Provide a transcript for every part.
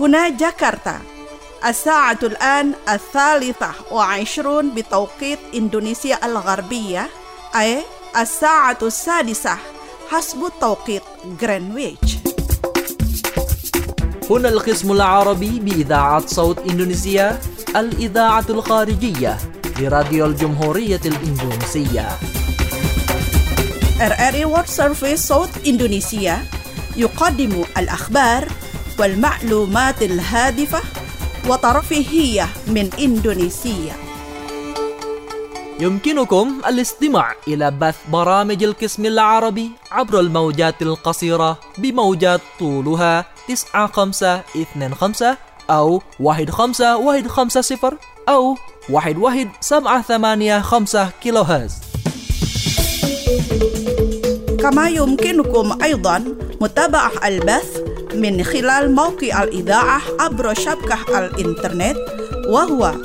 هنا جاكرتا. الساعة الآن 23:20 بتوقيت إندونيسيا الغربية، أي 6:00 حسب توقيت غرينتش. هنا القسم العربي بإذاعة صوت إندونيسيا، الإذاعة الخارجية لراديو الجمهورية الإندونيسية. RRI World Service صوت إندونيسيا يقدم الأخبار والمعلومات الهادفة وترفيهية من إندونيسيا. يمكنكم الاستماع إلى بث برامج القسم العربي عبر الموجات القصيرة بموجات طولها 9525 أو 15150 أو 11785 كيلو هرتز. كما يمكنكم أيضا متابعة البث من خلال موقع الإذاعة عبر شبكة الإنترنت، وهو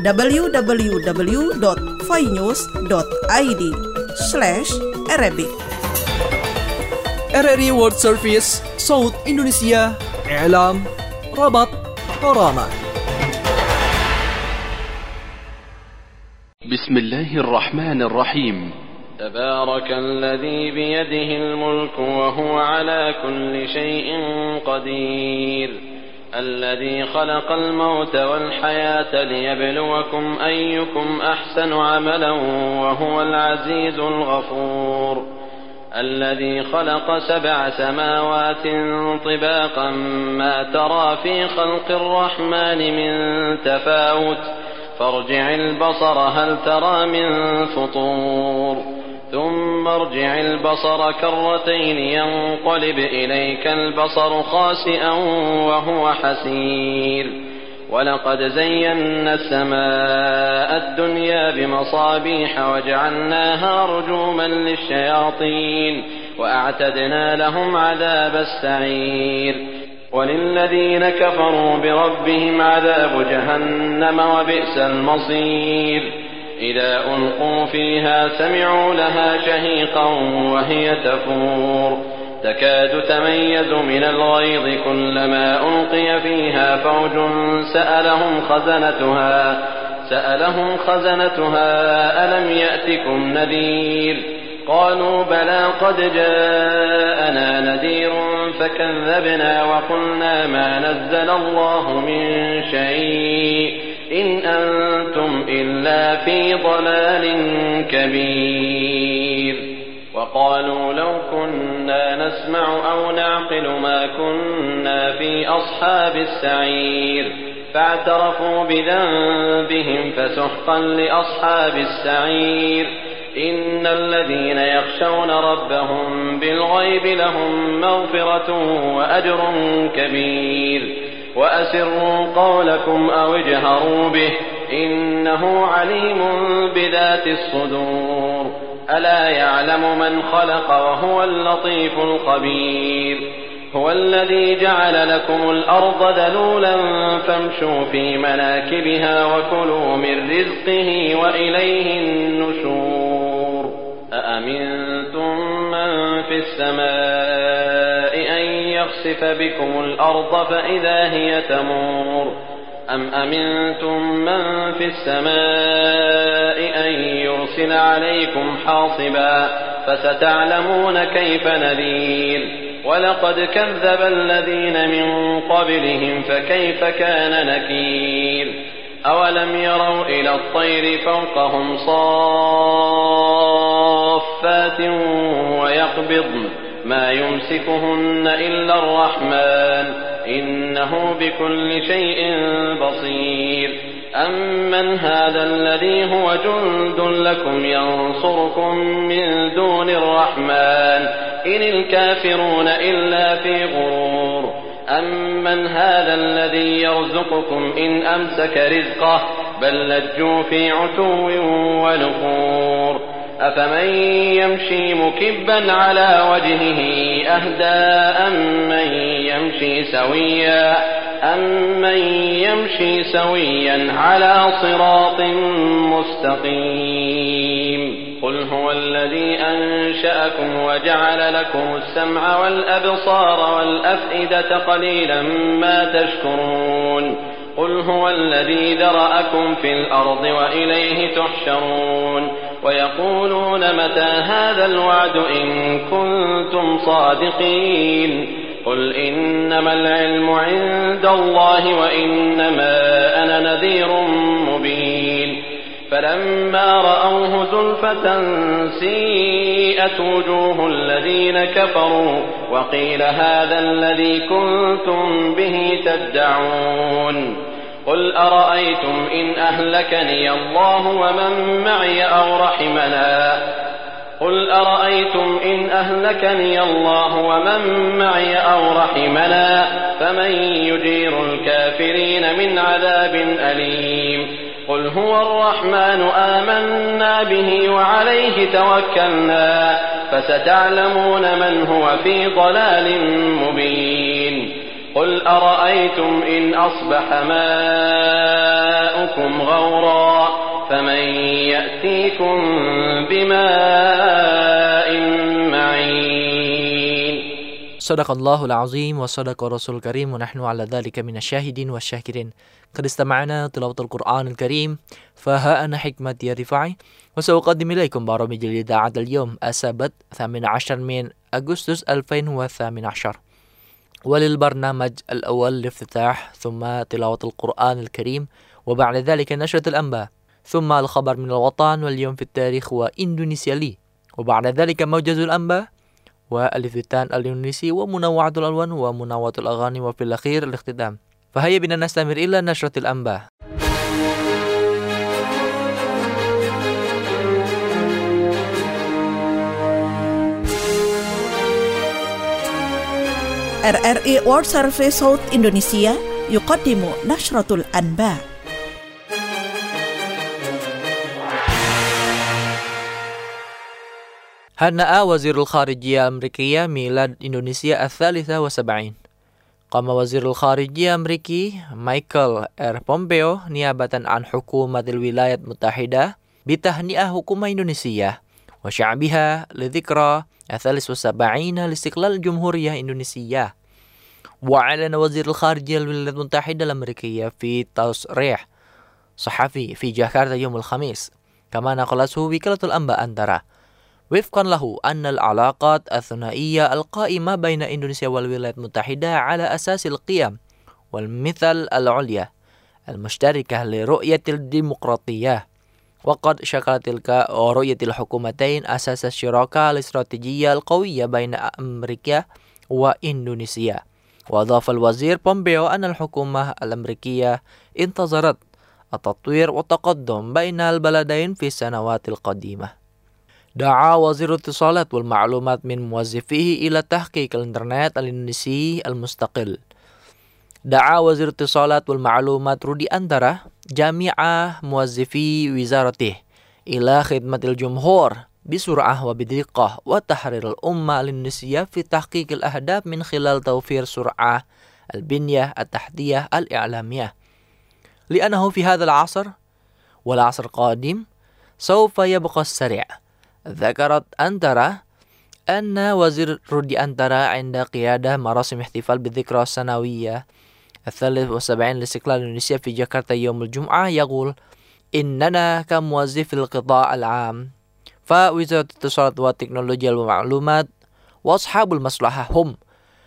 www.finews.id/Arabic. RRI World Service صوت إندونيسيا، إعلام، ربط، قرامة. بسم الله الرحمن الرحيم. تبارك الذي بيده الملك وهو على كل شيء قدير، الذي خلق الموت والحياة ليبلوكم أيكم أحسن عملا وهو العزيز الغفور، الذي خلق 7 سماوات طباقا ما ترى في خلق الرحمن من تفاوت، فارجع البصر هل ترى من فطور، ثم ارجع البصر كرتين ينقلب إليك البصر خاسئا وهو حسير، ولقد زينا السماء الدنيا بمصابيح وجعلناها رجوما للشياطين وأعتدنا لهم عذاب السعير، وللذين كفروا بربهم عذاب جهنم وبئس المصير، إذا ألقوا فيها سمعوا لها شهيقا وهي تفور، تكاد تميز من الغيظ كلما ألقي فيها فوج سألهم خزنتها ألم يأتكم نذير، قالوا بلى قد جاءنا نذير فكذبنا وقلنا ما نزل الله من شيء إن أنتم إلا في ضلال كبير، وقالوا لو كنا نسمع أو نعقل ما كنا في أصحاب السعير، فاعترفوا بذنبهم فسحقا لأصحاب السعير، إن الذين يخشون ربهم بالغيب لهم مغفرة وأجر كبير، وأسروا قولكم أو اجهروا به إنه عليم بذات الصدور، ألا يعلم من خلق وهو اللطيف الخبير، هو الذي جعل لكم الأرض ذلولا فامشوا في مناكبها وكلوا من رزقه وإليه النشور، أأمنتم من في السماء أن يخسف بكم الأرض فإذا هي تمور، أم أمنتم من في السماء أن يرسل عليكم حاصبا فستعلمون كيف نذير، ولقد كذب الذين من قبلهم فكيف كان نكير، أولم يروا إلى الطير فوقهم صافات ويقبضن ما يمسكهن إلا الرحمن إنه بكل شيء بصير، أمن هذا الذي هو جند لكم ينصركم من دون الرحمن إن الكافرون إلا في غرور، أمن هذا الذي يرزقكم إن أمسك رزقه بل لجوا في عتو ونفور، أفمن يمشي مكبا على وجهه أهدى أم من يمشي سويا أمن يمشي سويا على صراط مستقيم قل هو الذي أنشأكم وجعل لكم السمع والأبصار والأفئدة قليلا ما تشكرون قل هو الذي ذرأكم في الأرض وإليه تحشرون ويقولون متى هذا الوعد إن كنتم صادقين قل إنما العلم عند الله وإنما أنا نذير مبين فلما رأوه زلفة سيئت وجوه الذين كفروا وقيل هذا الذي كنتم به تدعون قل أرأيتم إن أهلكني الله ومن معي أو رحمنا قل أرأيتم إن أهلكني الله ومن معي أو رحمنا فمن يجير الكافرين من عذاب أليم قل هو الرحمن آمنا به وعليه توكلنا فستعلمون من هو في ضلال مبين قل أرأيتم إن أصبح ماؤكم غورا فمن يأتيكم بماء معين صدق الله العظيم وصدق رسول الكريم ونحن على ذلك من الشاهدين والشاكرين. قد استمعنا تلاوة القرآن الكريم فها أنا حكمة يا رفاعي وسأقدم إليكم برامج الإذاعة اليوم السبت 18 من أغسطس 2018 وللبرنامج الأول الافتتاح ثم تلاوة القرآن الكريم وبعد ذلك نشرة الأنباء ثم الخبر من الوطن واليوم في التاريخ وإندونيسيا لي وبعد ذلك موجز الأنباء والافتتان الإندونيسي ومنوعة الألوان ومنوعة الأغاني وفي الأخير الاختتام. فهيا بنا نستمر إلى نشرة الأنباء. RRI World Service South Indonesia يقدم نشرة الأنباء. هنأ وزير الخارجية الأمريكية ميلاد إندونيسيا 73. قام وزير الخارجية الأمريكي مايكل R. بومبيو نيابة عن حكومة الولايات المتحدة بتهنئة حكومة إندونيسيا وشعبها لذكرى 73 لاستقلال الجمهورية إندونيسية. وأعلن وزير الخارجية الولايات المتحدة الأمريكية في تصريح صحفي في جاكرتا يوم الخميس كما نقلته وكالة الأنباء أنترا وفقا له أن العلاقات الثنائية القائمة بين إندونيسيا والولايات المتحدة على أساس القيم والمثل العليا المشتركة لرؤية الديمقراطية وقد شكلت تلك رؤية الحكومتين أساس الشراكة الاستراتيجية القوية بين أمريكا وإندونيسيا. وأضاف الوزير بومبيو أن الحكومة الأمريكية انتظرت التطوير والتقدم بين البلدين في السنوات القديمة. دعا وزير الاتصالات والمعلومات من موظفيه إلى تحقيق الإنترنت الإندونيسي المستقل. دعا وزير الاتصالات والمعلومات رودي أندرا جميع موظفي وزارته إلى خدمة الجمهور بسرعة وبدقة وتحرير الأمة الإندونيسية في تحقيق الأهداف من خلال توفير سرعة البنية التحتية الإعلامية، لأنه في هذا العصر والعصر القادم سوف يبقى السريع. ذكرت أنترا أن وزير رودي أنترا عند قيادة مراسم احتفال بالذكرى السنوية 73 لاستقلال إندونيسيا في جاكرتا يوم الجمعة يقول: إننا كموظفي القطاع العام فوزارة الاتصالات والتكنولوجيا والمعلومات وأصحاب المصلحة هم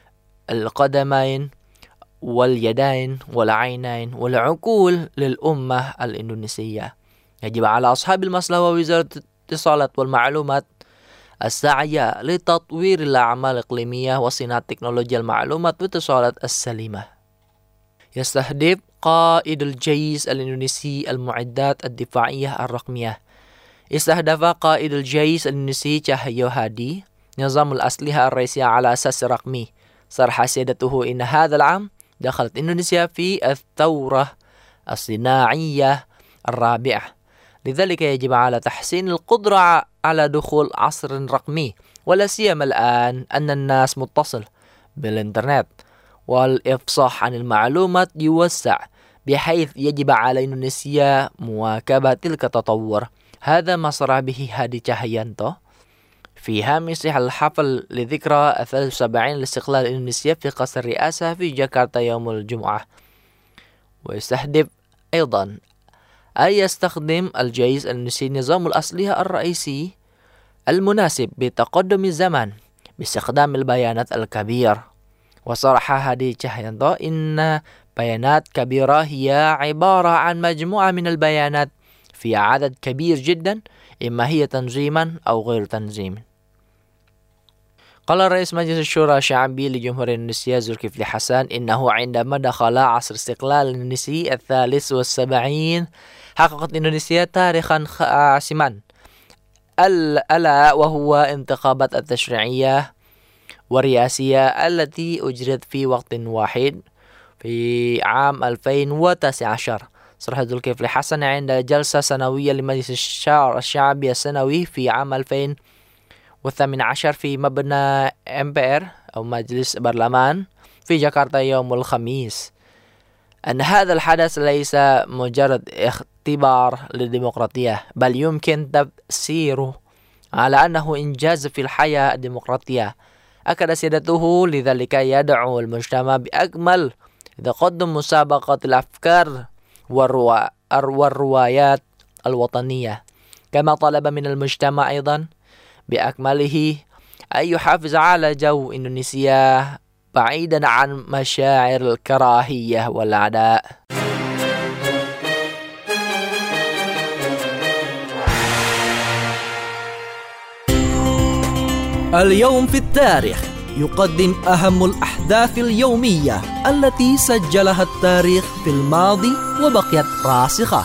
القدمين واليدين والعينين والعقول للأمة الإندونيسية. يجب على أصحاب المصلحة ووزارة الاتصالات والمعلومات السعي لتطوير الأعمال الإقليمية وصناعة تكنولوجيا المعلومات والاتصالات السليمة. يستهدف قائد الجيش الإندونيسي المعدات الدفاعية الرقمية. استهدف قائد الجيش الإندونيسي تشاهيو هادي نظام الأسلحة الرئيسية على أساس رقمي. صرح سيادته إن هذا العام دخلت إندونيسيا في الثورة الصناعية الرابعة، لذلك يجب على تحسين القدرة على دخول عصر رقمي، ولا سيما الآن أن الناس متصل بالإنترنت والإفصاح عن المعلومات يوسع، بحيث يجب على إندونيسيا مواكبة تلك التطور. هذا ما صرح به هادي تشاهيانتو في هامش الحفل لذكرى 73 لاستقلال إندونيسيا في قصر الرئاسة في جاكرتا يوم الجمعة. ويستهدف أيضا أن يستخدم الجيش الإندونيسي نظام الأصلية الرئيسي المناسب بتقدم الزمن باستخدام البيانات الكبيرة. وصرح هادي تشاهيانتو إن بيانات كبيرة هي عبارة عن مجموعة من البيانات في عدد كبير جدا، إما هي تنظيما أو غير تنظيم. قال رئيس مجلس الشورى الشعبي لجمهورية إندونيسيا زولكيفلي حسن إنه عندما دخل عصر استقلال إندونيسيا 73 حققت إندونيسيا تاريخا عاصما، ألا وهو انتخابات التشريعية والرئاسية التي أجرت في وقت واحد في عام 2019. صرح زولكيفلي حسن عند جلسة سنوية لمجلس الشعبي السنوي في عام 2018 في مبنى MPR أو مجلس برلمان في جاكرتا يوم الخميس أن هذا الحدث ليس مجرد اختبار للديمقراطية، بل يمكن تفسيره على أنه إنجاز في الحياة الديمقراطية. أكد سيادته لذلك يدعو المجتمع بأكمل تقدم مسابقة الأفكار والروايات الوطنية، كما طلب من المجتمع أيضا بأكمله أن يحافظ على جو إندونيسيا بعيدا عن مشاعر الكراهية والعداء. اليوم في التاريخ يقدم أهم الأحداث اليومية التي سجلها التاريخ في الماضي وبقيت راسخة.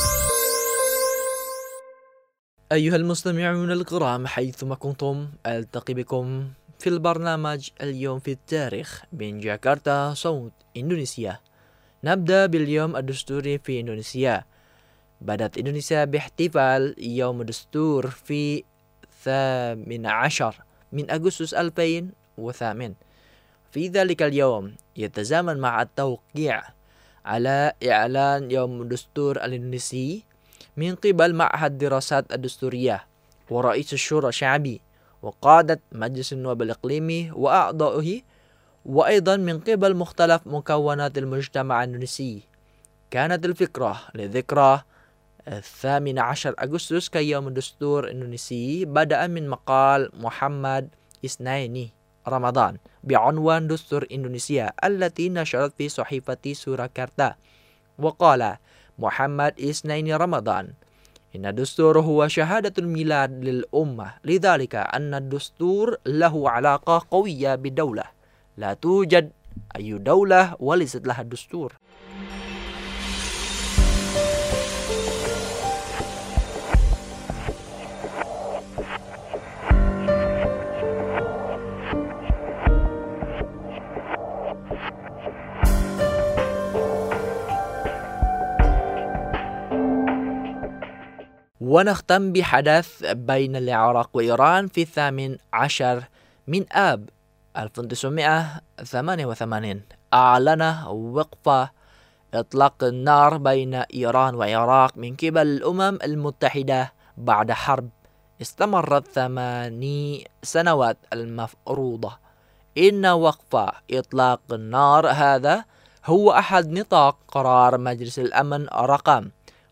أيها المستمعون الكرام حيثما كنتم، ألتقي بكم في البرنامج اليوم في التاريخ من جاكرتا صوت إندونيسيا. نبدأ باليوم الدستوري في إندونيسيا. بدأت إندونيسيا باحتفال يوم الدستور في 18 من أغسطس 2008. في ذلك اليوم يتزامن مع التوقيع على إعلان يوم الدستور الإندونيسي من قبل معهد الدراسات الدستورية ورئيس الشورى الشعبي وقادة مجلس النواب الإقليمي وأعضائه، وأيضا من قبل مختلف مكونات المجتمع الإندونيسي. كانت الفكرة لذكرى 18 أغسطس كيوم الدستور الإندونيسي بدأ من مقال محمد إسنايني رمضان بعنوان دستور إندونيسيا التي نشرت في صحيفة سوراكرتا. وقال محمد إسنايني رمضان إن الدستور هو شهادة الميلاد للأمة، لذلك أن الدستور له علاقة قوية بدولة. لا توجد أي دولة وليست لها الدستور. ونختم بحدث بين العراق وإيران في 18 من آب 1988. أعلن وقف إطلاق النار بين إيران والعراق من قبل الأمم المتحدة بعد حرب استمرت 8 سنوات المفروضة. إن وقف إطلاق النار هذا هو أحد نطاق قرار مجلس الأمن رقم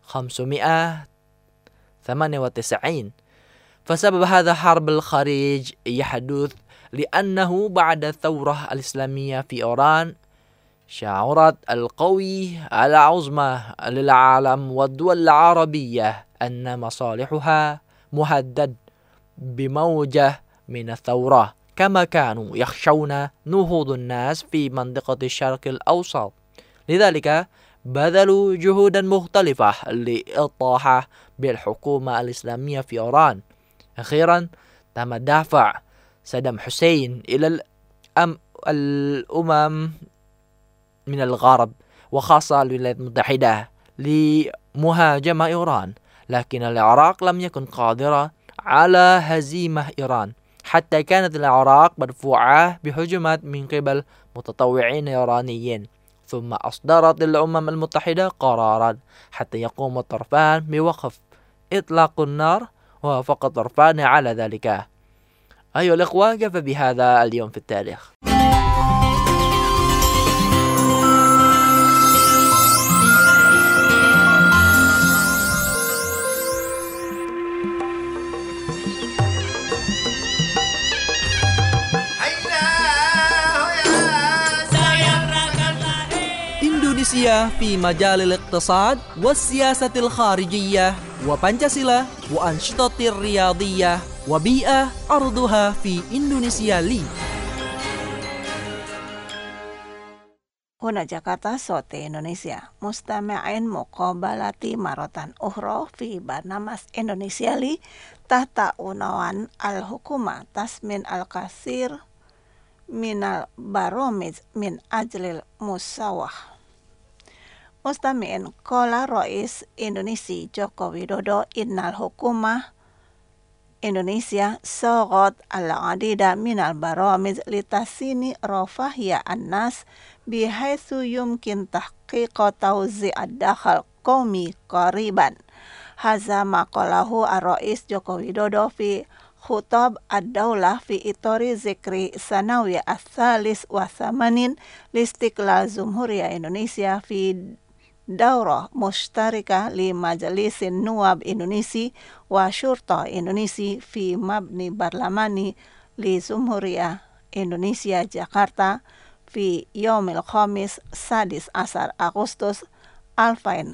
598. فسبب هذا حرب الخليج يحدث لأنه بعد الثورة الإسلامية في إيران شعرت القوى العظمى للعالم والدول العربية أن مصالحها مهدد بموجة من الثورة، كما كانوا يخشون نهوض الناس في منطقة الشرق الأوسط. لذلك بذلوا جهودا مختلفة للإطاحة بالحكومة الإسلامية في إيران. أخيرا تم دفع صدام حسين إلى الأمم من الغرب وخاصة الولايات المتحدة لمهاجمة إيران، لكن العراق لم يكن قادرا على هزيمة إيران، حتى كانت العراق مرفوعة بهجمات من قبل متطوعين إيرانيين. ثم أصدرت الأمم المتحدة قرارا حتى يقوم الطرفان بوقف إطلاق النار، ووافق الطرفان على ذلك. أيها الإخوة، كفى بهذا اليوم في التاريخ. Indonesia في مجال الاقتصاد والسياسة الخارجية وبنشاسيلا وأنشطة الرياضية وبيئة أرضها في إندونيسيا لي. هنا جاكرتا صوت إندونيسيا مستمعين مقابلة مرة أخرى في برنامج إندونيسيا لي تحت عنوان الحكومة تسمن الكثير من البرامج من أجل المساواة. Mustami'in qala Rais Indonesia Joko Widodo innal hukumah Indonesia sagat al-adida minal baramij litasini rafahiyya an-nas bihaitsu yumkin tahqiqa tawzi' ad-dakhal qaumi qariban. Hadza maqalahu ar-Rais Joko Widodo fi khutab ad-daulah fi itori zikri sanawi ats-tsalis wa tsamanin listiqlal Jumhuriyah Indonesia fi daurah mushtarika li Majlisin Nuwab Indonesia wa Syurta Indonesia fi mabni barlamani li Jumhuriyah Indonesia Jakarta fi yaumil khamis sadis asar Agustus 2018.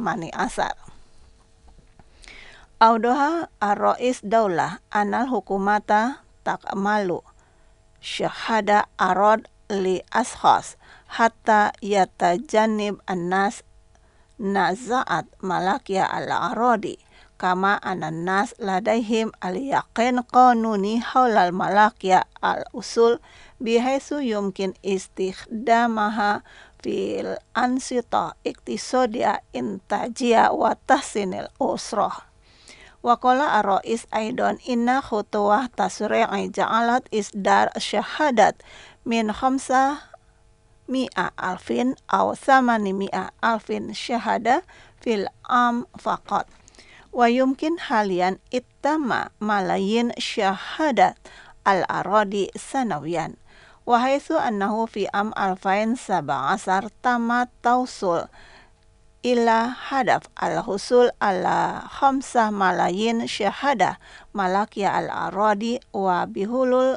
Audoha ar-Rais Daulah anal hukumata takmalu syahada arad li ashkhas hatta yatajannib an-nas nazaat malakya al-aradi kama anan-nas ladaihim al-yaqin qanuni haulal malakya al-usul bihaitsu yumkin istikhdamaha fil ansita iktisadiyah intajiyah wa tahsinil usrah. Wa qala ar-Rais aidan inna khutuwah tasri'i ja'alat isdar syahadat min 500,000 aw 800,000 syahada fil am faqat wa yumkin halian ittama malayin syahadat al-aradi sanawiyan wa haitsu annahu fi am 2017 tamat tausul ila hadaf al-husul ala 5 malayin syahada malakya al-aradi wa bihulul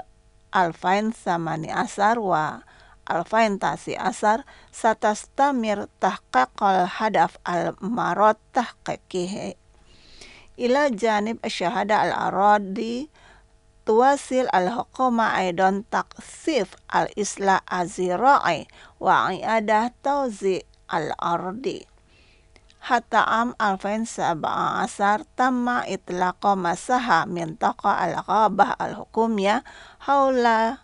2018 wa 2019 satastamir tahqiqal hadaf al-marad tahqiqihi ila janib syahada al-aradi tuwasil al-hukuma aidan taqsif al-islah az-zira'i wa i'adah tawzi' al-ardi. Hatta am 2017 tamma itlaqa masaha mintaqa al-ghabah al-hukumiyah haula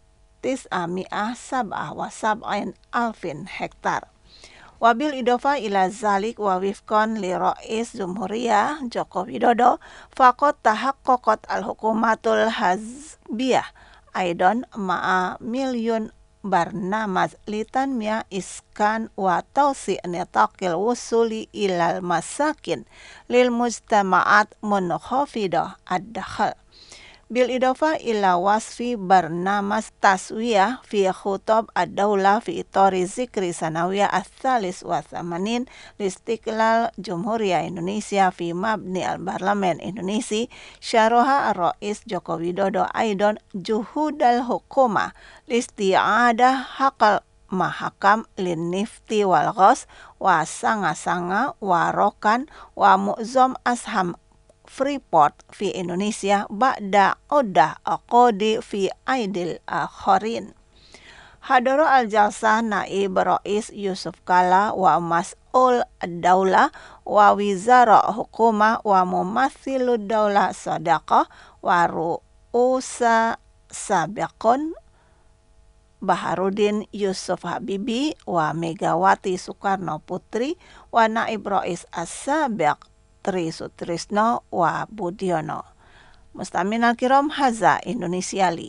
977,000 hektar. Wabil idofa ila zalik wa wifqan li Rais Jumhuriyah Joko Widodo faqad tahaqqaqat al-hukumatul hazbiyah aidan ma'a milyun barnamaj litanmiyah iskan wa tawsi' nitaqil wusuli ilal masakin lil mujtama'at munkhafidah ad-dakhal. Bil idofa ila wasfi barnamas taswiyah fi khutab ad-daulah fi itori zikri sanawiyah ats-tsalis wa tsamanin listiqlal Jumhuriyah Indonesia fi mabni al-Parlamen Indonesia syaraha ar-Rais Joko Widodo aidan juhudal hukumah listi'adah haqal mahakam linnifti wal ghas wa sanga-sanga wa rokan wa mu'zam asham Freeport fi Indonesia ba'da udah aqodi fi aidil akharin. Hadara al-jalsah naib Rais Yusuf Kala wa mas'ul ad-daulah wa wizara hukumah wa mumathilud daulah sadaqah wa ru'usa sabiqun Baharudin Yusuf Habibi wa Megawati Soekarno Putri wa naib Rais as-sabiq Tri Sutrisno wa Budiono. Mustami'in al-kiram, haza Indonesia li.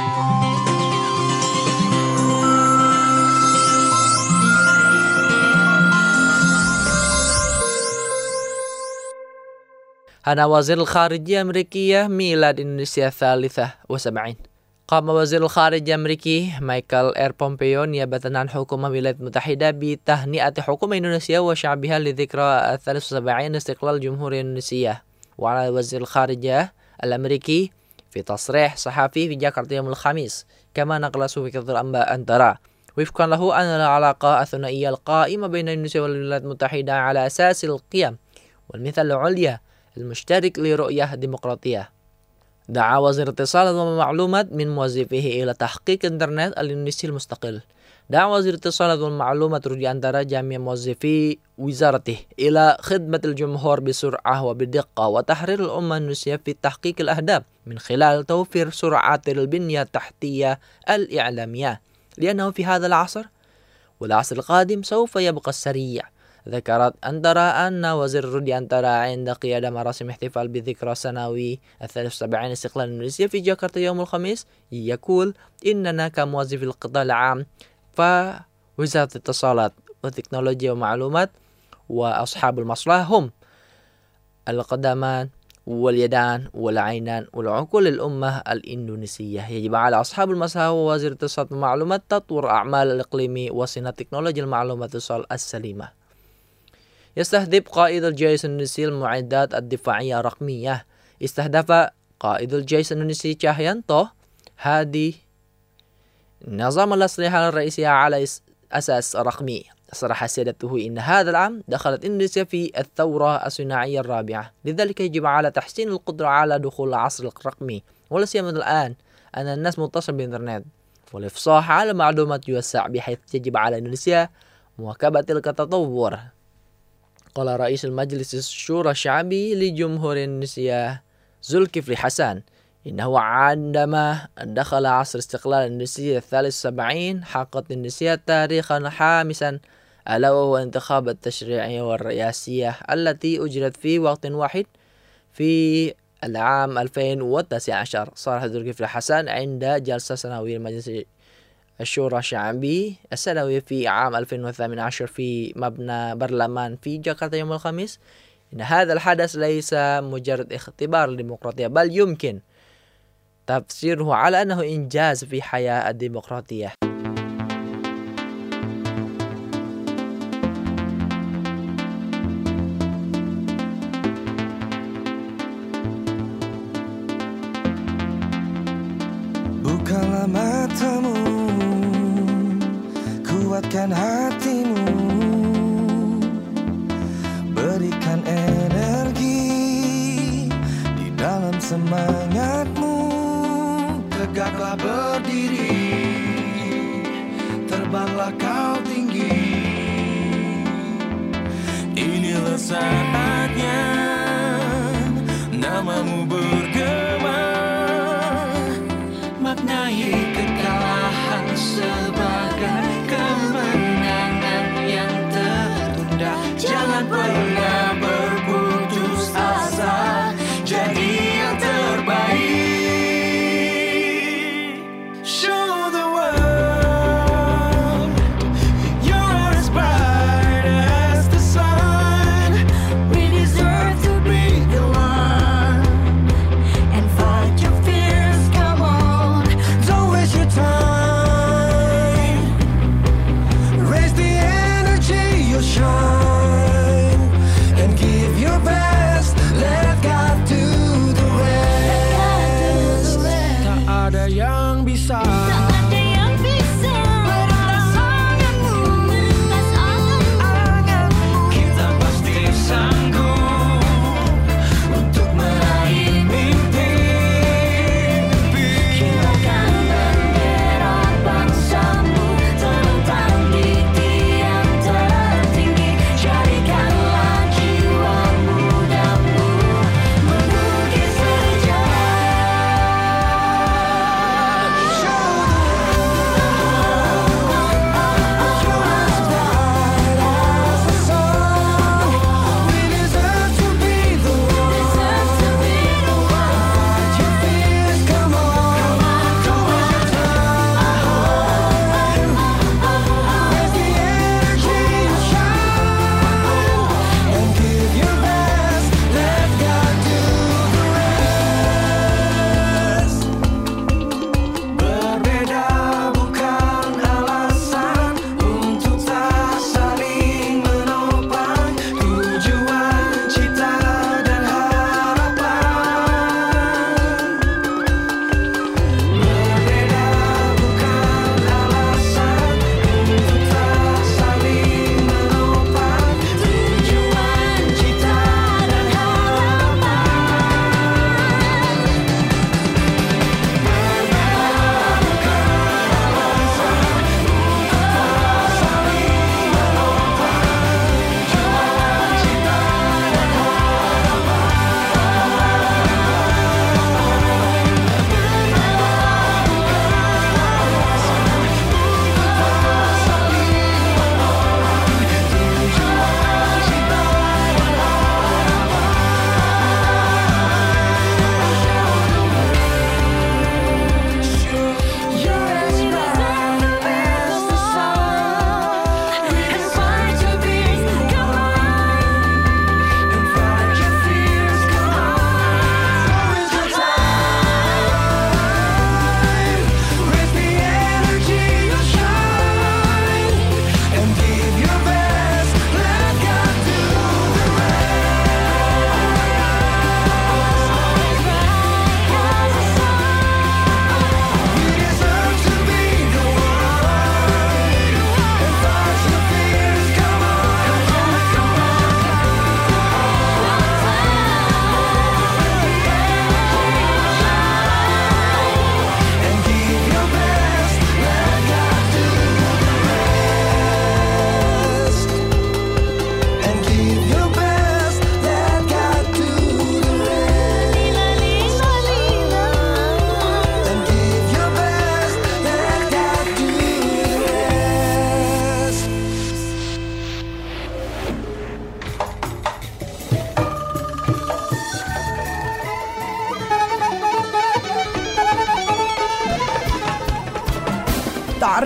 أنا وزير الخارجية الأمريكية ميلاد إندونيسيا الثالثة وسبعين. قام وزير الخارجية الأمريكي مايكل إير بومبيو نيابة عن حكومة الولايات المتحدة بتهنئة حكومة إندونيسيا وشعبها لذكرى 73 استقلال الجمهورية الإندونيسية. وعلى وزير الخارجية الأمريكي في تصريح صحفي في جاكرتا يوم الخميس، كما نقل شبكة الأنباء أنترا وفقا له أن العلاقة الثنائية القائمة بين إندونيسيا والولايات المتحدة على أساس القيم والمثل العليا المشترك لرؤية ديمقراطية. دعا وزير الاتصالات والمعلومات من موظفيه إلى تحقيق إنترنت الإندونيسي المستقل. دعا وزير الاتصالات والمعلومات رودي أندارا جميع موظفي وزارته إلى خدمة الجمهور بسرعة وبدقة وتحرير الأمة الإندونيسية في تحقيق الأهداف من خلال توفير سرعات البنية التحتية الإعلامية، لأنه في هذا العصر والعصر القادم سوف يبقى السريع. ذكرت أندارا أن وزير رودي أندارا عند قيادة مراسم احتفال بذكرى سنوي 73 استقلال إندونيسيا في جاكرتا يوم الخميس يقول إننا كموظفي القطاع العام فوزارة الاتصالات والتكنولوجيا والمعلومات وأصحاب المصلحة هم القدمان واليدان والعينان والعقول الأمة الإندونيسية. يجب على أصحاب المصلحة ووزير الاتصالات والمعلومات تطوير أعمال الإقليمي وصناعة تكنولوجيا المعلومات والاتصال السليمة. يستهدف قائد الجيش الإندونيسي المعدات الدفاعية الرقمية. استهدف قائد الجيش الإندونيسي تشاهيانتو هادي نظام الأسلحة الرئيسية على أساس رقمي. صرح سيادته إن هذا العام دخلت إندونيسيا في الثورة الصناعية الرابعة، لذلك يجب على تحسين القدرة على دخول العصر الرقمي، ولا سيما الآن أن الناس متصل بالإنترنت والإفصاح على معلومات يوسع، بحيث يجب على إندونيسيا مواكبة تلك التطور. قال رئيس المجلس الشورى الشعبي لجمهورية إندونيسيا زولكيفلي حسن إنه عندما دخل عصر استقلال إندونيسيا 73 حققت إندونيسيا تاريخا حامسا، ألا وهو انتخابات التشريعية والرئاسية التي أجرت في وقت واحد في العام 2019. صرح زولكيفلي حسن عند جلسة سنوية لمجلس الشورى الشعبي السنوي في عام 2018 في مبنى برلمان في جاكرتا يوم الخميس إن هذا الحدث ليس مجرد اختبار للديمقراطية، بل يمكن تفسيره على أنه إنجاز في حياة الديمقراطية. Bukalah matamu, kuatkan hatimu, berikan energi di dalam semangatmu. Tegaklah berdiri, terbanglah kau tinggi. Inilah saatnya namamu bergema, maknai kekalahan sebagai kemenangan yang tertunda. Jangan pernah berputus asa, jadi yang terbaik. Show the world you're as bright as the sun. We deserve to be the one and fight your fears. Come on, don't waste your time. Raise the energy, you'll shine.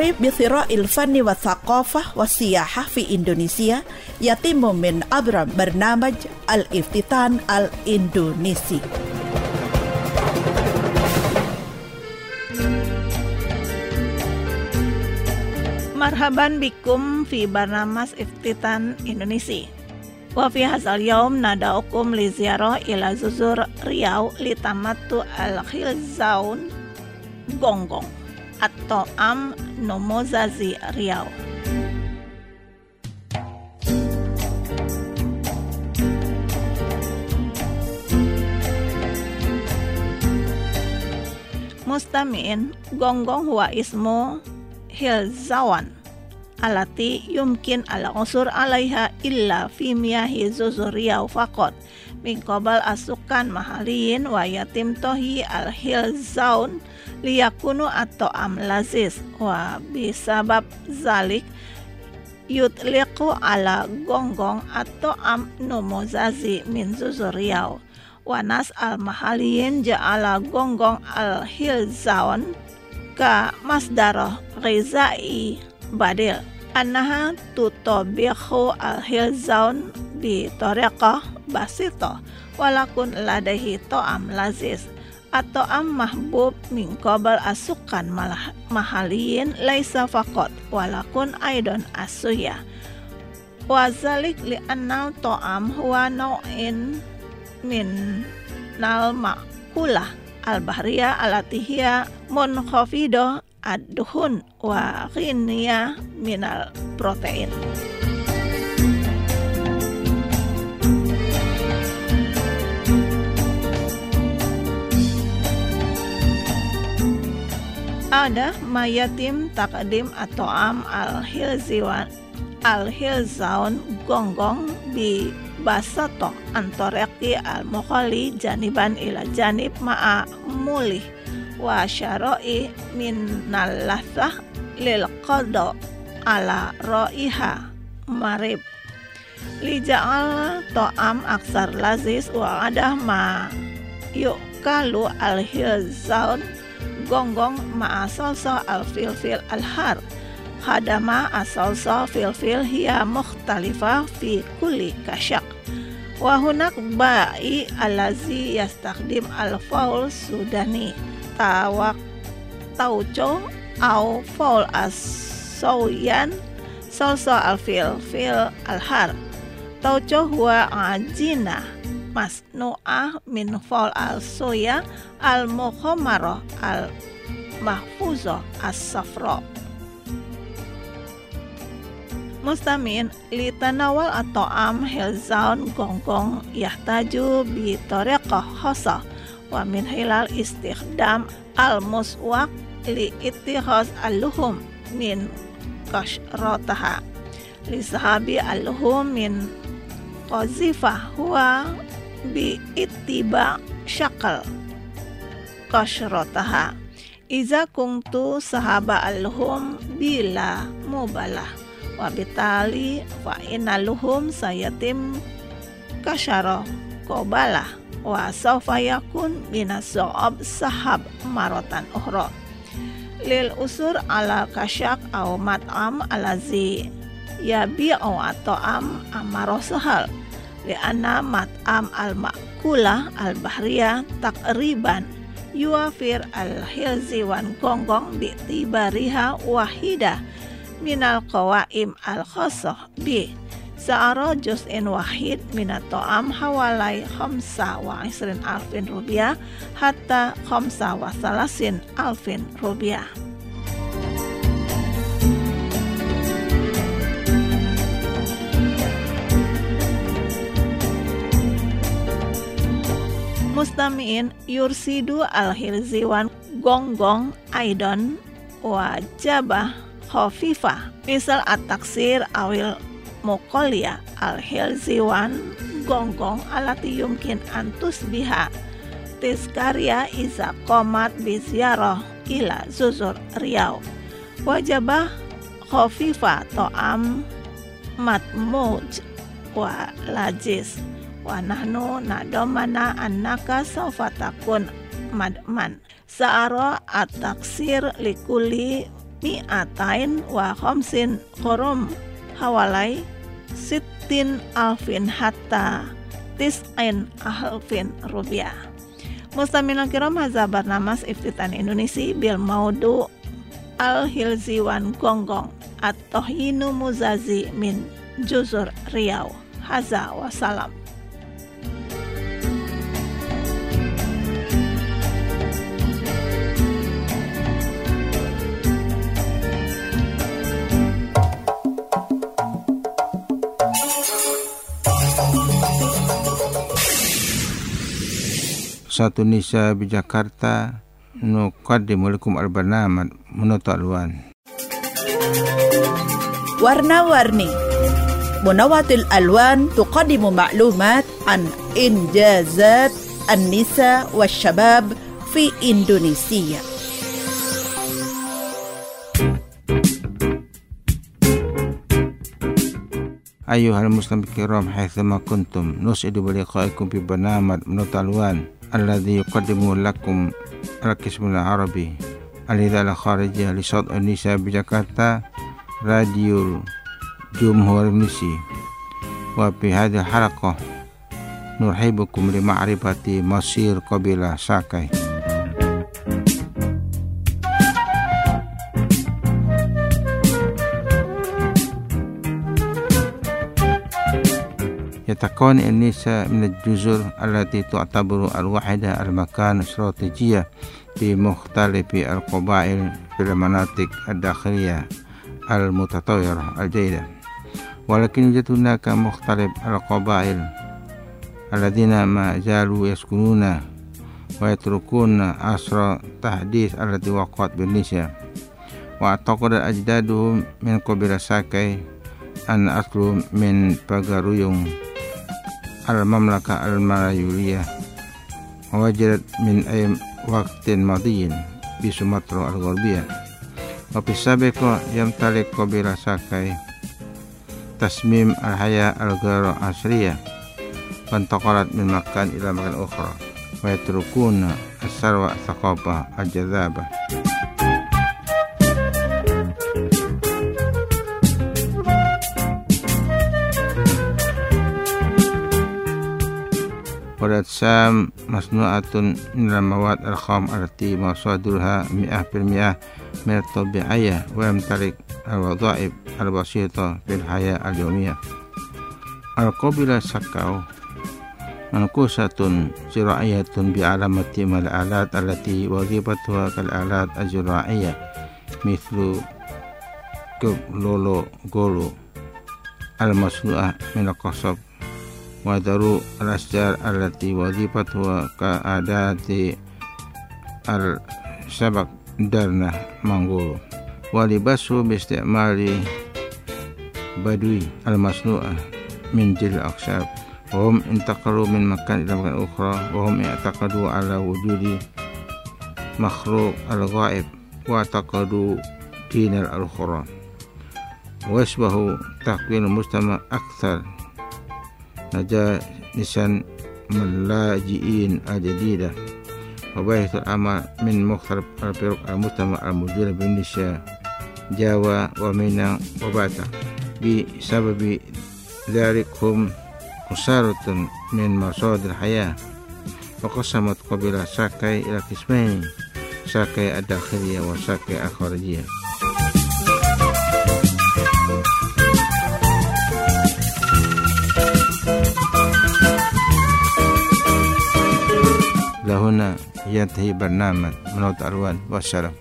التعريف بثراء الفن والثقافة والسياحة في إندونيسيا يتم من عبر برنامج الافتتان الإندونيسي. Marhaban bikum fi barnamas iftitan Indonesia. Wa fi hadzal yaum nadaukum li ziarah ila Juzur Riau li tamattu al-Khilzaun Gonggong atau Am Nomozazi Riau. Mustami'in, Gonggong huwa ismu Khilzawan alati yumkin al-usur alaiha illa fi miyahi Juzur Riau faqat min qabal asukan mahaliyin wa yatim tohi al-Khilzaun liyakunu atau amlaziz wa bisabab zalik yutliqu ala Gonggong atau am Nomozazi min Juzur Riau wa nas al-mahaliyin ja'ala Gonggong al-Khilzaun ka masdarah ghizai badil annaha tutabikhu al-Khilzaun bi tariqah basita walakun ladaihi ta'am laziz atau am mahbub min qabal asukan mahaliyin laisa faqat walakun aidon asuya wa zalik li anna ta'am huwa nau'in min nal ma'kulah al-bahriyah alati hiya munkhafidah ad-duhun wa ghiniyah minal protein. Ada mayatim takdim atau am al-Khilzaun Gonggong bi basato antoreki al-mukhali janiban ila janib ma'a mulih wa syara'i min nallathah lil qada ala ra'iha marib li ja'al ta'am aksar lazis wa adah ma yukalu al-Khilzaun Gonggong ma'a salsa al-filfil al-har khadama asalsa filfil hiya mukhtalifah fi kulli kasyak wa hunak ba'i alazi yastakdim al-faul sudani tawak tauco au faul as-sawiyan salsa al-filfil al-har tauco huwa ajina masnu'ah min faul al-soya al-mukhamarah al-mahfuzah as-safra. Mustamin li tanawal atau am Khilzaun Gonggong yahtaju bi tariqah khasa wa min hilal istikhdam al-muswaq li ittikhaz al-luhum min kashrataha li sahabi al-luhum min qazifah huwa bi ittiba syakal kashrataha iza kuntu sahaba al-luhum bila mubalah wabitali wa inaluhum sayatim kasyara qobalah wa sawfa yakun minas zo'ab sahab marotan ukhra lil usur ala kasyak au mat'am alazi yabi'u atau am amaroh sahal li anna mat'am al-ma'kulah al-bahriyah takriban yuafir al-Khilzaun Gonggong bi'tibariha wahidah minal qawaim al-khassah bi sa'ara juz'in wahid minat ta'am hawalai 25,000 rupiah hatta 35,000 rupiah. Mustami'in yursidu al-Khilzaun Gonggong aidan wajabah khafifah misal at-taksir awil muqaliyah al-Khilzaun Gonggong alati yumkin antus biha tiskarya iza qomat biziarah ila Juzur Riau wajabah khafifah to'am matmuj wa lajiz wa nahnu nadomana annaka sawfa takun madman sa'ara at-taksir likuli mi'atain wa khamsin qurum hawalai sittin alfin hatta tis'in alfin rupiah. Mustamina kiram hadza barnamas iftitan Indonesia bil maudu al-hilzi wan gonggong at-tohinu muzazi min juzur Riau. Hadza wa salam. Satu Nisa di Jakarta nuqaddimu lakum al-barnamij Munawwar Alwan. Warna-warni Munawatul Alwan tuqaddimu ma'lumat an injazat an-nisa wasyabab fi Indonesia. Ayuhal muslimin kiram haitsuma kuntum nus'idu bi liqa'ikum fi barnamij Munawwar Alwan alladhi yuqaddimu lakum al-qism al-arabi al-idhaa al-kharijiyah li Saud Indonesia di Jakarta Radio Jumhur Indonesia. Wa fi hadhihi al-halaqah nurhibukum li ma'rifati masir qabilah Sakai. يتكون النساء من الجزر التي تعتبر الواحدة المكان الاستراتيجية في مختلف القبائل في المناطق الداخلية المتطورة الجيدة، ولكن يوجد هناك مختلف القبائل الذين ما زالوا يسكنون ويتركون عصر التحديث التي وقعت بالنساء، واعتقد أجدادهم من قبيلة ساكي أن أصلهم من Pagaruyung المملكة الملايولية، ووجدت من أي وقت ماضي في سومطرة الغربية. وفي السابق يمتلك قبيلة ساكي تصميم الحياة الغير عصرية، وانتقلت من مكان إلى مكان أخرى، ويتركون الثروة الثقافة الجذابة. والأجسام مصنوعة من المواد الخام التي مصادرها 100% من الطبيعية، ويمتلك الوظائف البسيطة في الحياة اليومية. القبيلة ساكاو منقوشة زراعية بعلامة من الآلات التي وظيفتها كالآلات الزراعية مثل كبلولو غولو المصنوعة من القصب، ودرو الأشجار التي وظيفتها كأداة السبق درنة منغولو، ولباسه باستعمال بدوي المصنوعة من جلد الأخشاب. وهم انتقلوا من مكان إلى مكان أخرى، وهم اعتقدوا على وجود مخلوق الغائب، واعتقدوا دين الأخرى، ويشبه تكوين المجتمع أكثر نجاسا من اللاجئين الجديدة، وباحث الأمر من مختلف الفرق المجتمع الموجودة بإندونيسيا جاوا ومينا وباتا. بسبب ذلك هم خسارة من مصادر الحياة. وقسمت قبيلة ساكي إلى قسمين، ساكي الداخلية وساكي الخارجية. لهنا ينتهي برنامج منوعر ألوان، والسلام.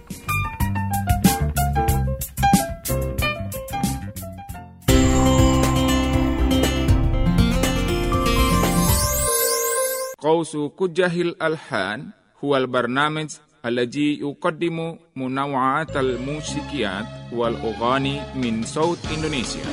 قوس كجه الألحان هو البرنامج الذي يقدم منوعات الموسيقيات والأغاني من صوت إندونيسيا.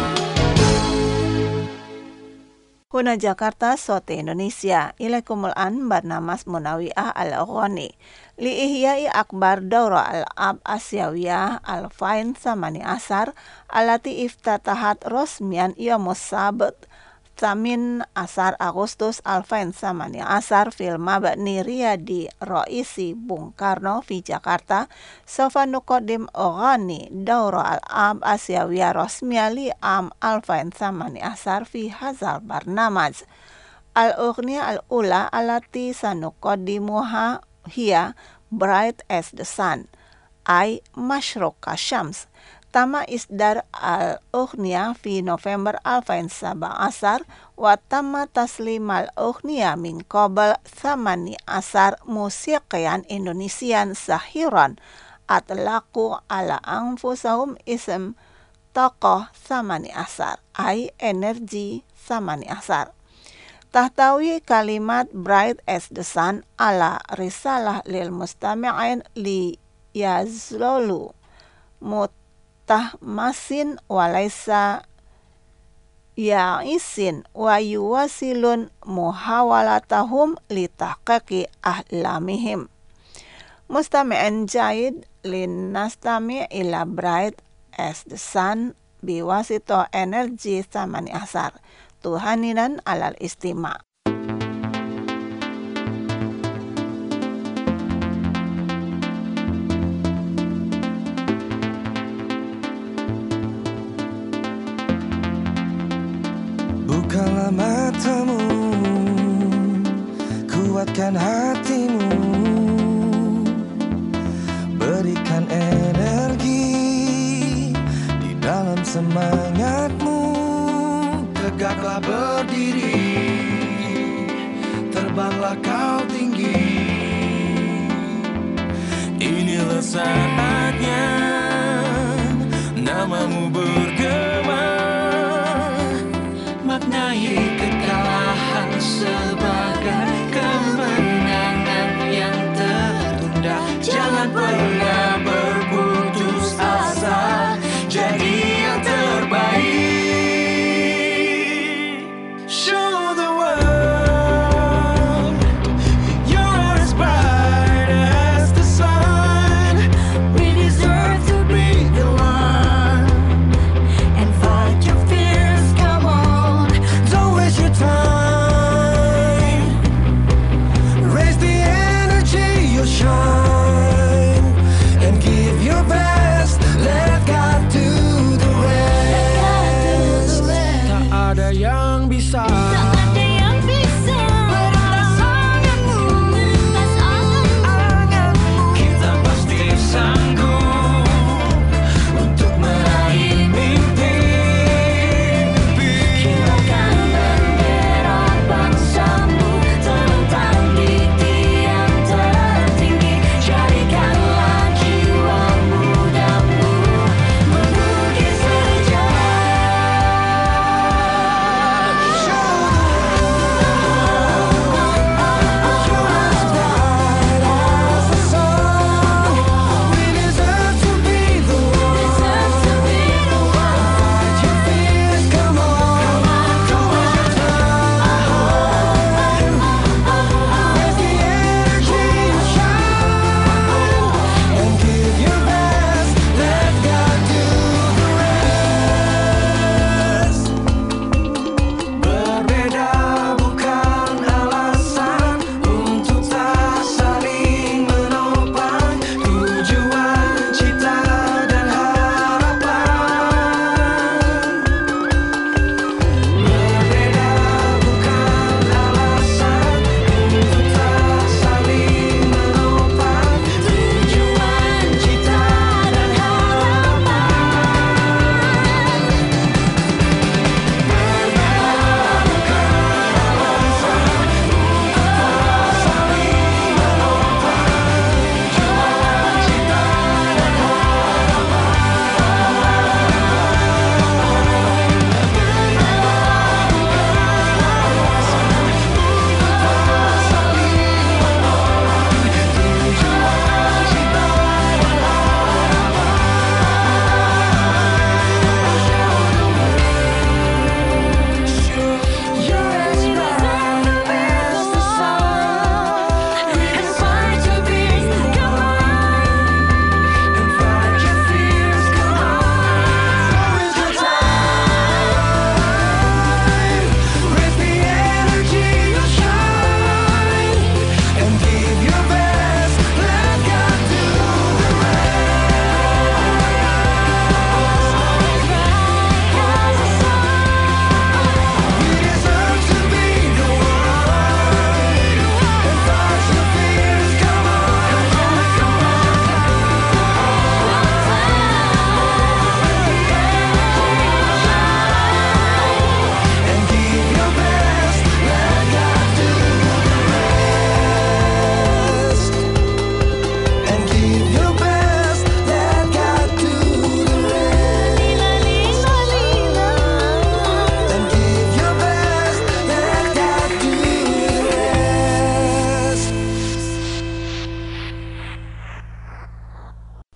Huna Jakarta, Sote Indonesia. Ilaikumul an barnamas Munawiyah al-Aghani. Li ihyai akbar daura al-ab asyawiyah al-fain samani asar alati iftatahat rosmian yamus sabat Tamin Asar Agustus Alfain Samani Asar Fil Mabni Riyadi Roisi Bung Karno Fi Jakarta Sofa Nukodim Oghani Daura Al-Ab Asyawiyah Rosmiya Li Am Alfain Samani Asar Fi Hazal Barnamaj Al-Ughniya Al-Ula Alati Sanukodimuha Hiya Bright as the Sun Ay Mashruk Kashams Tama isdar al-ughniya fi November 2017 wa tamma taslim al-ughniya min qabl 18 musiqian Indonesian sahiran atlaqu ala anfusahum ism tokoh 18 ay energi 18. Tahtawi kalimat bright as the sun ala risalah lil mustami'in li yazlulu tahmasin walaysa ya'isin wa yuwasilun muhawalatahum li tahqiqi ahlamihim. Mustami'an jayid linnastami ila bright as the sun biwasito energi 18 tuhaninan alal istima. Bukalah matamu, kuatkan hatimu, berikan energi di dalam semangatmu. Tegaklah berdiri, terbanglah kau tinggi. Inilah saatnya namamu bergema. Maknai kekalahan sebagai kemenangan yang tertunda. Jangan pernah berputus asa, jadi yang terbaik. Show the world you're as bright as the sun. We deserve to be the one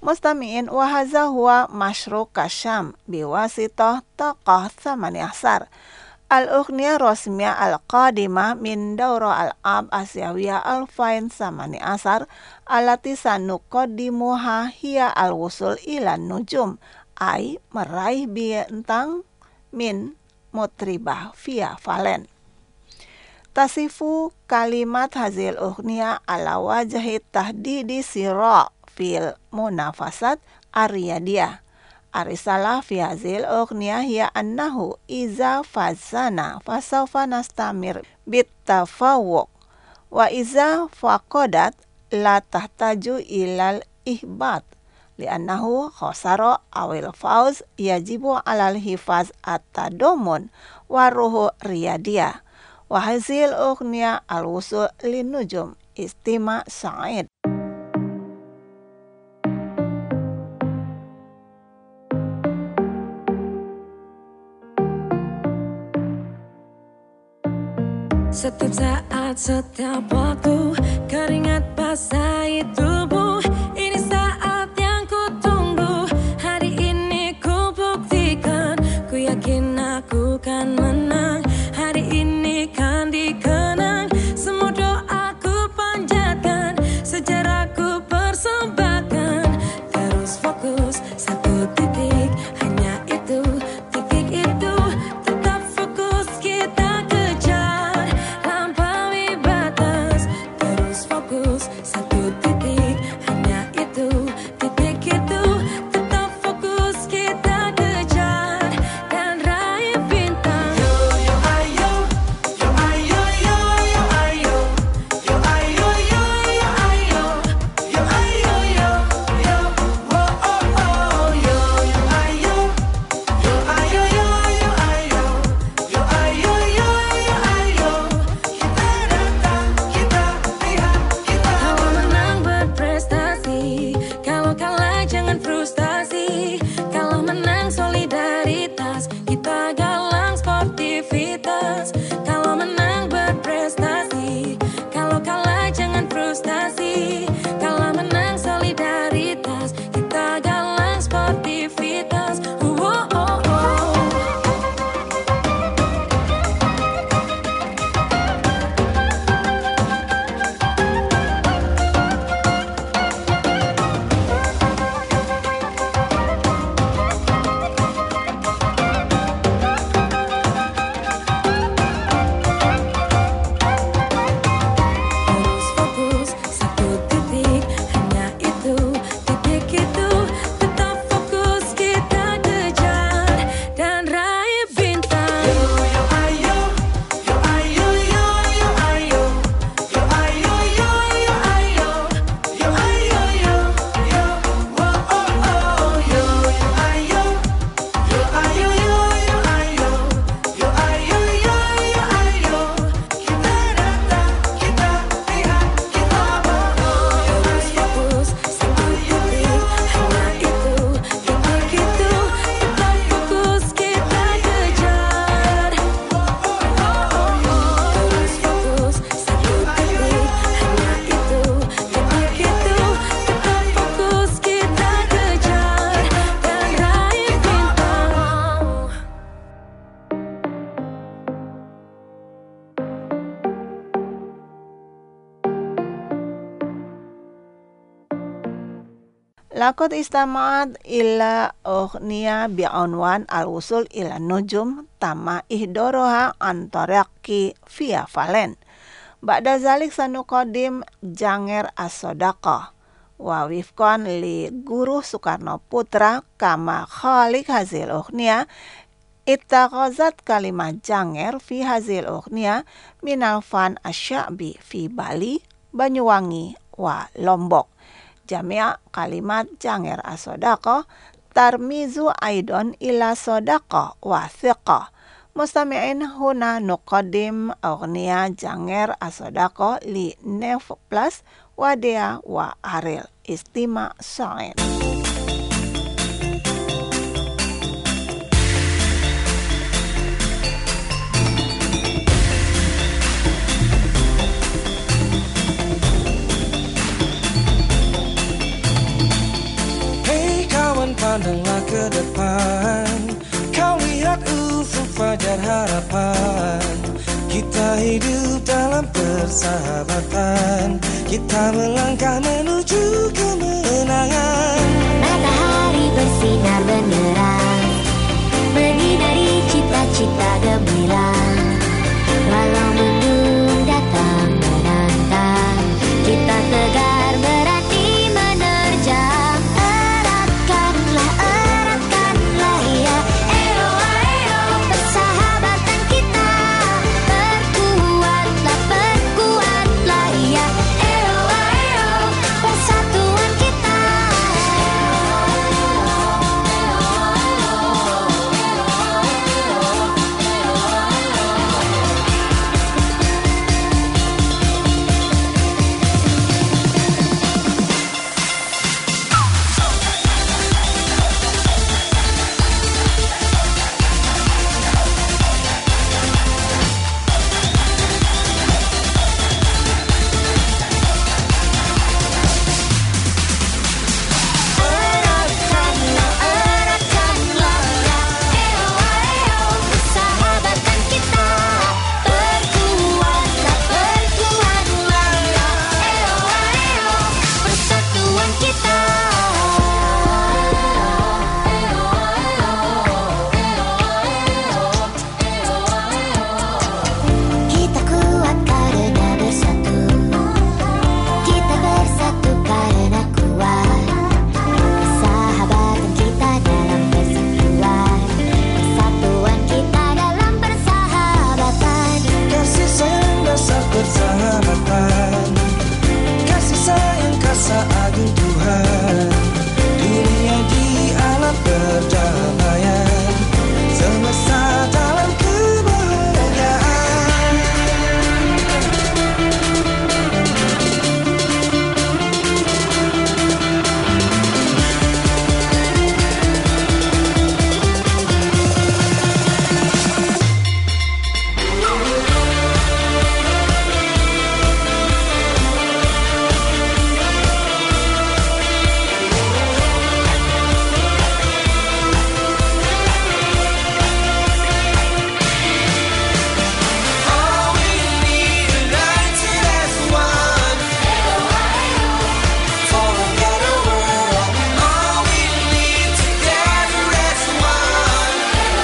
Mustami'in wa hadza huwa masyru' kasyam biwasitah taqah 18 al-ughniya rasmiyah al-qadimah min daurah al-ab asyawiyah al-18 alati sanuqaddimuha hiya al-wusul ilan nujum ay meraih bintang min mutribah via valen. Tasifu kalimat hazil ughniya ala wajhi tahdidi sira fil munafasat ar-riyadiyah. Arisalah fi hazil ughniya hiya annahu iza fazana fasawfa nastamir bittafawuq wa iza faqadat la tahtaju ilal ihbat li'annahu khasara awil fauz yajibu alal hifaz at-tadomun wa ruhu riyadiyah wa hazil ughniya al-wusul linujum istima sa'id. Setiap saat, setiap waktu, keringat basahi tubuh. Ini saat yang ku tunggu. Hari ini ku buktikan, ku yakin aku kan menang. Hari ini kan dikenang. Semua doaku panjatkan, sejarahku persembahkan. Terus fokus, satu titik, hanya itu, titik itu. Tetap fokus kita kejar. Satu titik, hanya itu, titik itu. Tetap fokus kita kejar dan raih bintang. Yo yo ayo, yo ayo yo yo ayo, yo ayo yo yo ayo, yo ayo yo yo, oh oh oh, yo yo ayo, yo ayo yo yo ayo, yo ayo yo yo ayo. Kita datang, kita lihat, kita. Kalau menang berprestasi, kalau kalah jangan frustasi. Kalau menang solidaritas, kita galang sportivitas. Kalau menang berprestasi, kalau kalah jangan frustasi. Kalau menang solidaritas, kita galang sportivitas. Oh, oh, oh. Terus fokus, satu titik, hanya itu, titik itu. Tetap fokus kita kejar dan raih bintang. Yo yo ayo, yo ayo yo yo ayo, yo ayo yo yo ayo, yo ayo yo yo, oh oh oh, yo yo ayo, yo ayo yo yo ayo, yo ayo yo yo ayo. Kita datang, kita lihat, kita bawa. Terus fokus, satu titik, hanya itu, titik itu. Tetap fokus kita kejar. Terus fokus, satu titik, hanya itu, titik itu. Tetap fokus kita kejar dan raih bintang. Laqad istama'at ila ughniya bi'unwan al-wusul ila nujum tama ihdoroha an tariqi via valen. Ba'da zalik sanuqadim janger as-sodaqah wa wifqan li guru Soekarno Putra kama khalik hazil ughniya ittakhazat kalimat janger fi hazil ughniya minal fan asyabi fi Bali, Banyuwangi wa Lombok. Jami' kalimat janger as-sodaqah tarmizu aidon ila sodaqah wa thiqah. Mustami'in huna nuqaddim ughniya janger as-sodaqah li Nef Plus Wadea wa Aril Istima Sa'id. depan. Kau lihat ufuk fajar harapan. Kita hidup dalam persahabatan. Kita melangkah menuju kemenangan. Matahari bersinar benderang, menyinari cita-cita gemilang. Walau mendung datang menantang, kita tegar berani menerjang. Eratkanlah, eratkanlah ya, ayo ayo persahabatan kita. Perkuatlah, perkuatlah ya, ayo ayo persatuan kita. Eratkanlah, eratkanlah ya, ayo ayo persahabatan kita. Perkuatlah, perkuatlah ya, ayo ayo persatuan kita. Kita kuat karena bersatu. Kita bersatu karena kuat. Persahabatan kita dalam persatuan. Persatuan kita dalam persahabatan. Kasih sayang dasar persahabatan. Kasih sayang kasih agung Tuhan. Dunia di alam perdamaian. Semesta dalam kebahagiaan. All we need united as one. For a better world. All we need together as one.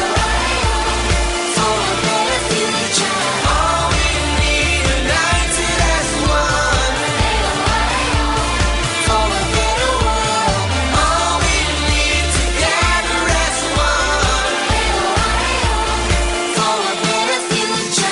For a better future. All we need united as one. For a better world. All we need together as one. For a better future.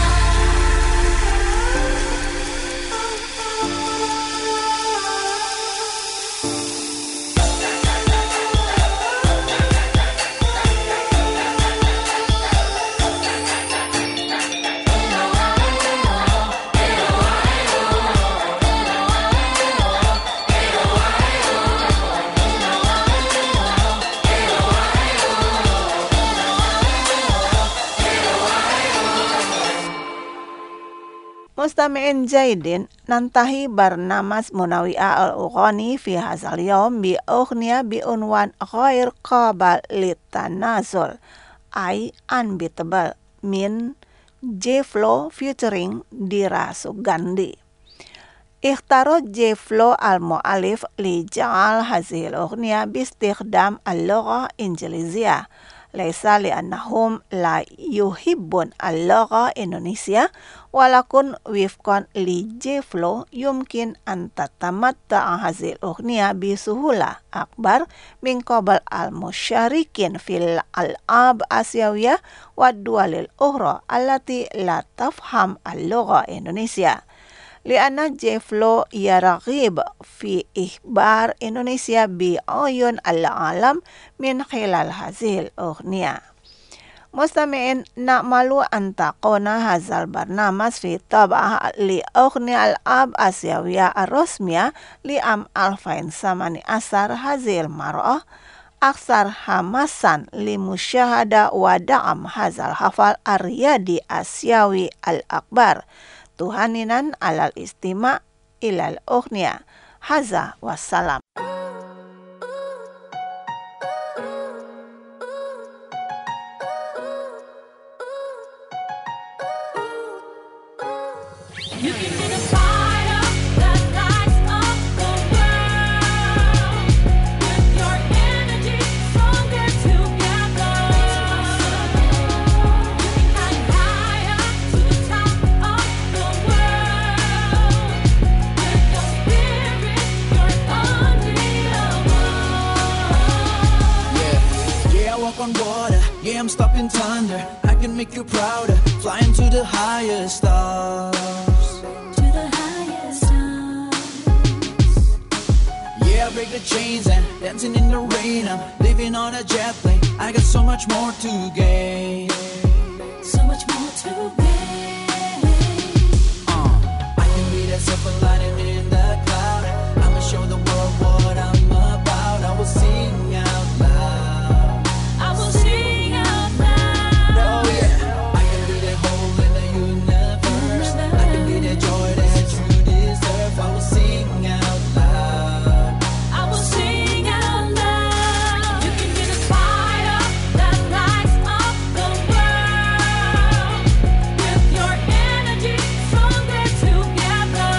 Mustami'in jaidin nantahi barnamas munawi'a al-ughani fi hazal yawm bi ughniya bi unwan ghair qabal litanazul ay unbeatable min J-Flow featuring Dira Sugandi. Ikhtaro J-Flow al-mu'alif li ja'al hazil ughniya bi istikhdam al-lugha injiliziyah laysa li'annahum la yuhibbun al-lugha Indonesia walakun wifqan li J-Flow yumkin an tatamatta'a hazil ughniya bi suhula akbar min qabal al-musyarikin fil al'ab asyawiyah wa dualil ukhra allati la tafham al-lugha Indonesia. Lianna J-Flow yarghib fi ikhbar Indonesia bi ayun al-alam min khilal hazil ughniya. Mustami'in na'malu an taqona hazal barnamas fi tab'ah li ughniya al-ab asyawiyah ar-rasmiyah li am 2018 hazil mar'ah aksar hamasan li musyahada wa da'am hazal hafal ar-riyadi asyawi al-akbar tuhaninan alal istima ilal ughniya. Haza wassalam. You can be the fire that lights up the world. With your energy, stronger together. You can climb higher to the top of the world. With your spirit, you're unbeatable. Yeah, I walk on water. Yeah, I'm stopping thunder. I can make you prouder. Flying to the highest stars. To the highest stars. Yeah, I break the chains and dancing in the rain. I'm living on a jet plane. I got so much more to gain. So much more to gain. I can be that silver lining in the cloud. I'ma show the world what I'm about. I will sing out loud. I will sing out loud. Oh yeah, I can be that hole in the universe. I can be that joy that you deserve. I will sing out loud. I will sing out loud. You can be the fire that lights up the world. With your energy, stronger together.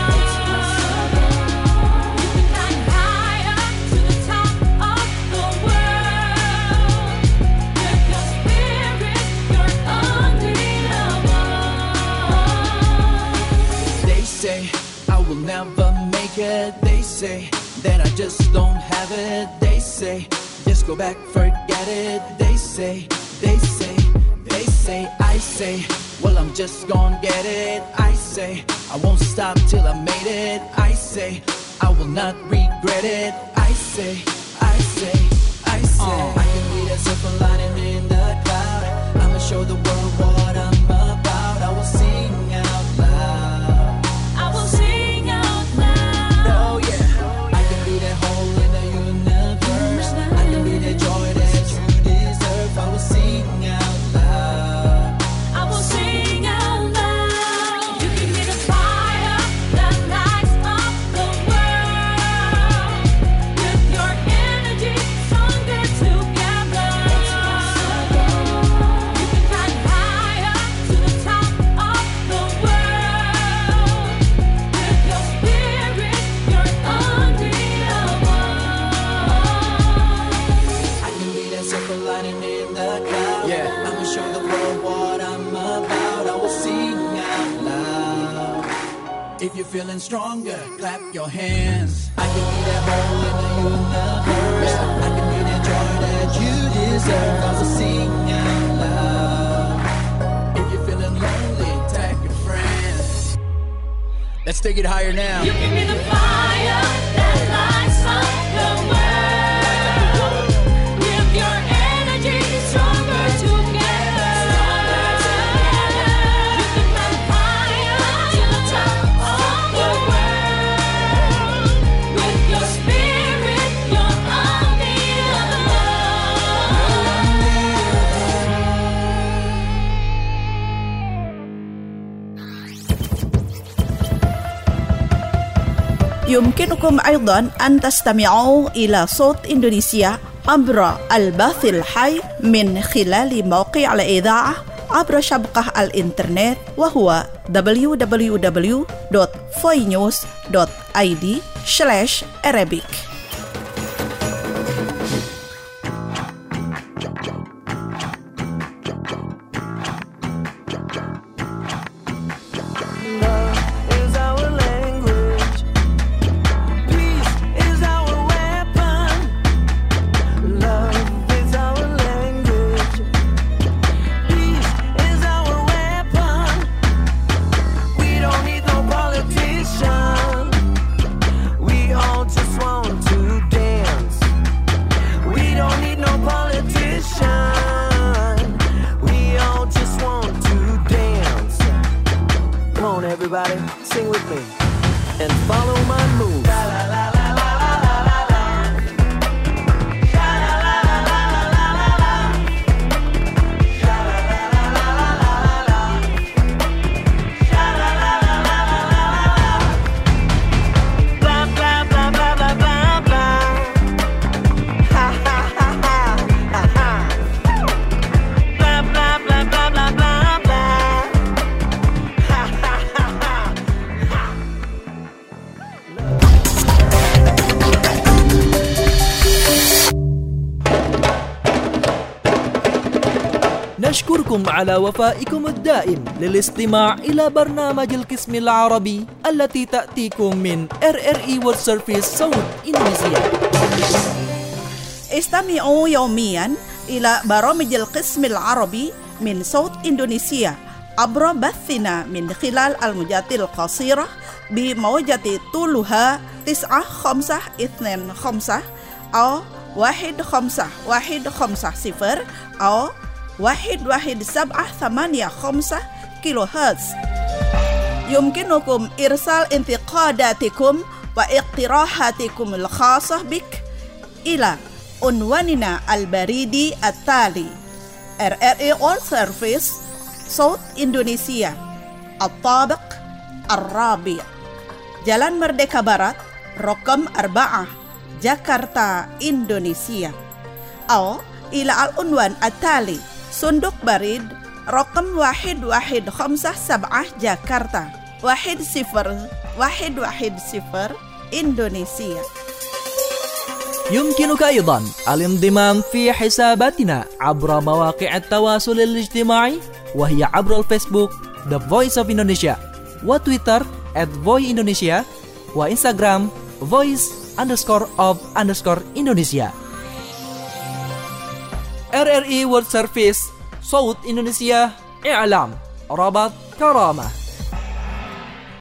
You can climb higher to the top of the world. With your spirit, you're unbeatable. They say I will never make it. They say that I just don't have it. They say just go back, forget it. They say, I say, well I'm just gonna get it. I say I won't stop till I made it. I say I will not regret it. I say, I can be that silver lining in the cloud. I'ma show the world what I'm about. I will sing out loud. I will sing out loud. Oh yeah, I can be that hole in the universe. I can be that joy that you deserve. I will sing out loud. I will sing out loud. You can be the fire that lights up the world. With your energy, stronger together. You can climb higher to the top of the world. With your spirit, you're unbeatable. I can be that silver lining in the cloud. Yeah, I'ma show the world what I'm about. I will sing out loud. If you're feeling stronger, clap your hands. I can be that hole in the universe. I can be that joy that you deserve. I will sing out loud. If you're feeling lonely, tag your friends. Let's take it higher now. You can be the fire that lights up the world. With your energy, stronger together. You can climb higher to the top of the world. With your spirit, you're unbeatable. يمكنكم أيضا أن تستمعوا إلى صوت إندونيسيا عبر البث الحي من خلال موقع الإذاعة عبر شبكة الإنترنت وهو www.voinews.id/Arabic. Is our language. Peace is our weapon. Love is our language. Peace is our weapon. We don't need no politician. We all just want to dance. We don't need no politician. We all just want to dance. Come on, everybody, sing with me and follow my moves. La la la la la la la la. Sha la la la la la la la. Sha la la la la la la la. Sha la la la la la la la. Blah blah blah blah blah blah blah. Ha ha ha ha ha ha. Blah blah blah blah blah blah blah. Ha ha ha ha. نشكركم على وفائكم الدائم للاستماع إلى برنامج القسم العربي التي تأتيكم من RRI World Service صوت إندونيسيا. استمعوا يوميا إلى برامج القسم العربي من صوت إندونيسيا عبر بثنا من خلال الموجات القصيرة بموجة طولها 9525 أو 15150 أو 11785 كيلو هرتز. يمكنكم إرسال انتقاداتكم واقتراحاتكم الخاصة بك إلى عنواننا البريدي التالي: RRI World Service صوت إندونيسيا، الطابق الرابع، Jalan Merdeka Barat, رقم 4، جاكرتا، إندونيسيا. أو إلى العنوان التالي: صندوق بريد رقم 1157 جاكرتا 10110 إندونيسيا. يمكنك أيضا الانضمام في حساباتنا عبر مواقع التواصل الاجتماعي، وهي عبر الفيسبوك The Voice of Indonesia، وتويتر @voiindonesia، وإنستغرام voice_of_Indonesia. RRI World Service صوت إندونيسيا، إعلام، ربط، كرامة.